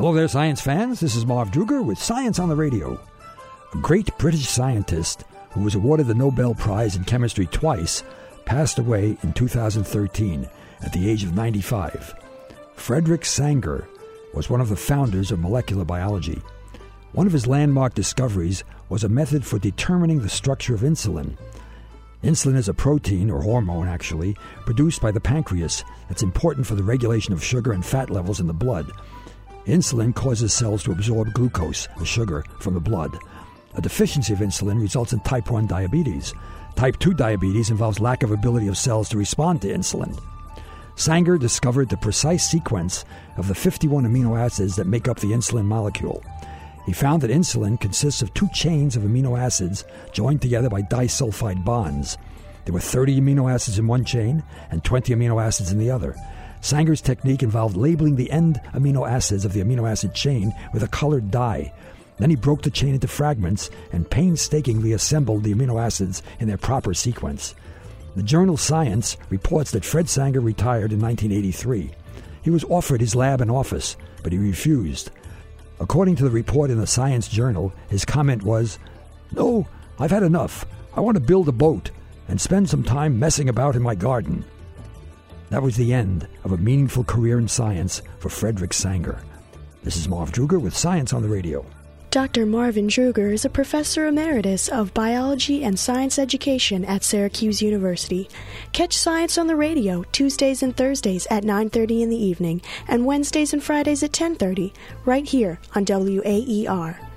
Hello there, science fans. This is Marv Druger with Science on the Radio. A great British scientist who was awarded the Nobel Prize in Chemistry twice passed away in 2013 at the age of 95. Frederick Sanger was one of the founders of molecular biology. One of his landmark discoveries was a method for determining the structure of insulin. Insulin is a protein, or hormone actually, produced by the pancreas that's important for the regulation of sugar and fat levels in the blood. Insulin causes cells to absorb glucose, the sugar, from the blood. A deficiency of insulin results in type 1 diabetes. Type 2 diabetes involves lack of ability of cells to respond to insulin. Sanger discovered the precise sequence of the 51 amino acids that make up the insulin molecule. He found that insulin consists of two chains of amino acids joined together by disulfide bonds. There were 30 amino acids in one chain and 20 amino acids in the other. Sanger's technique involved labeling the end amino acids of the amino acid chain with a colored dye. Then he broke the chain into fragments and painstakingly assembled the amino acids in their proper sequence. The journal Science reports that Fred Sanger retired in 1983. He was offered his lab and office, but he refused. According to the report in the Science Journal, his comment was, "No, I've had enough. I want to build a boat and spend some time messing about in my garden." That was the end of a meaningful career in science for Frederick Sanger. This is Marv Druger with Science on the Radio. Dr. Marvin Druger is a professor emeritus of biology and science education at Syracuse University. Catch Science on the Radio Tuesdays and Thursdays at 9:30 in the evening and Wednesdays and Fridays at 10:30 right here on WAER.